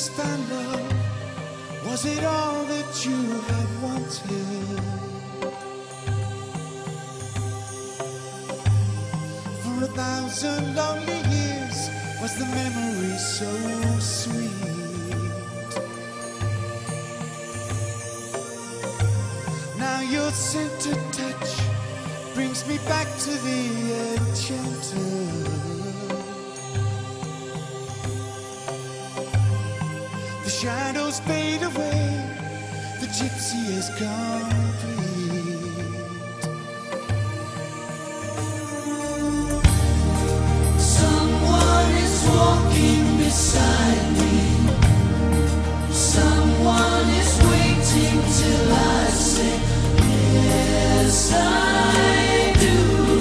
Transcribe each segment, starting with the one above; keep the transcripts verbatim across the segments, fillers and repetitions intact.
first found love, was it all that you had wanted? For a thousand lonely years, was the memory so sweet? Now your scented touch brings me back to the enchanter. The shadows fade away, the gypsy is complete. Someone is walking beside me. Someone is waiting till I say, yes, I do.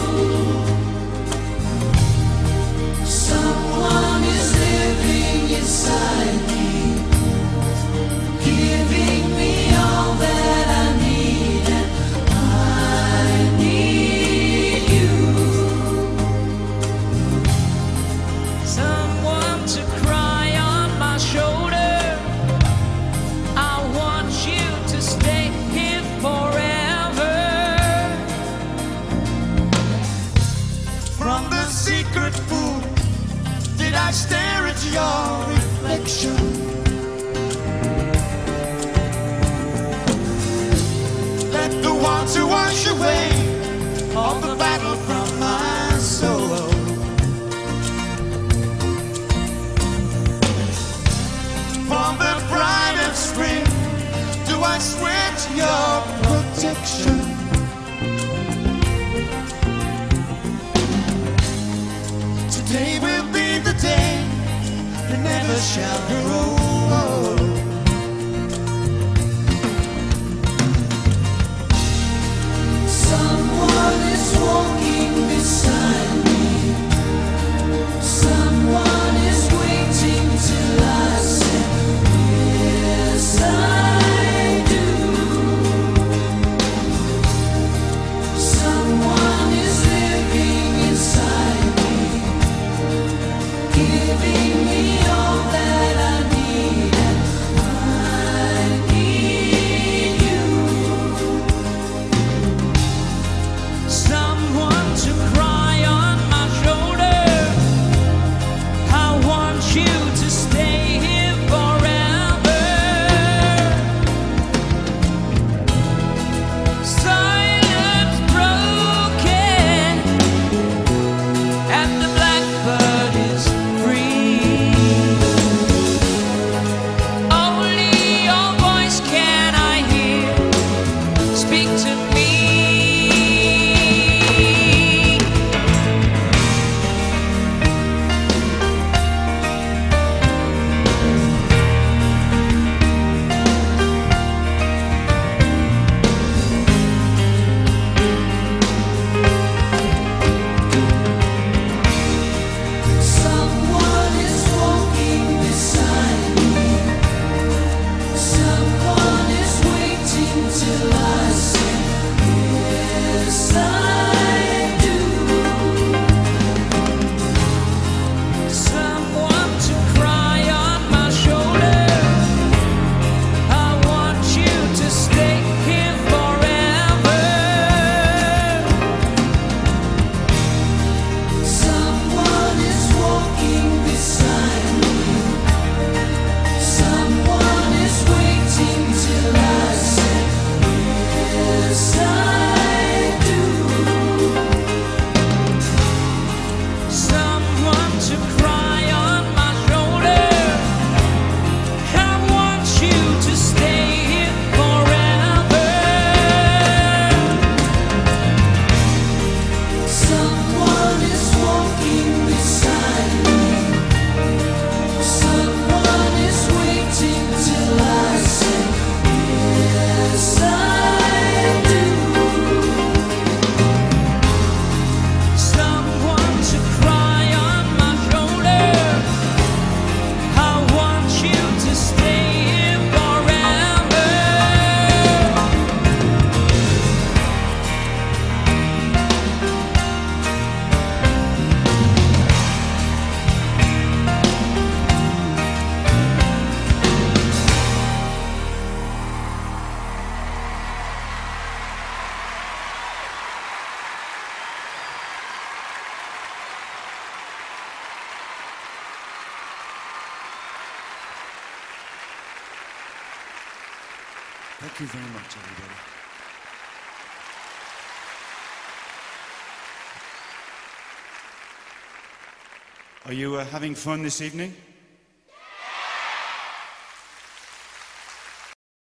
Someone is living inside me, giving me all that I need, and I need you. Someone to cry on my shoulder. I want you to stay here forever. From the secret pool, did I stare at your reflection? Let the water wash away all the battle from my soul. From the pride of spring, do I swear to your protection? Today will be the day that never shall grow old. Someone is walking beside me. Someone is waiting till I say, yes, I do. Someone is living inside me, giving me all that I need. Thank you very much, everybody. Are you uh, having fun this evening?